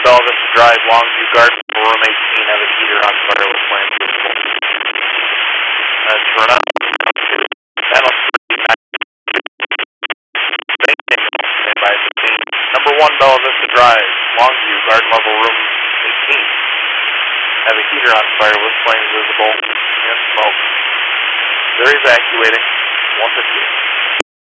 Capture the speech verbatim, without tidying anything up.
Bella Vista Drive, Longview Garden, room eighteen, have a heater on fire with flames visible. That's for now. Channel three, by fifteen. Number one, Bella Vista Drive, Longview Garden level room eighteen. Have a heater on fire with flames visible and smoke. They're evacuating. one fifty-eight.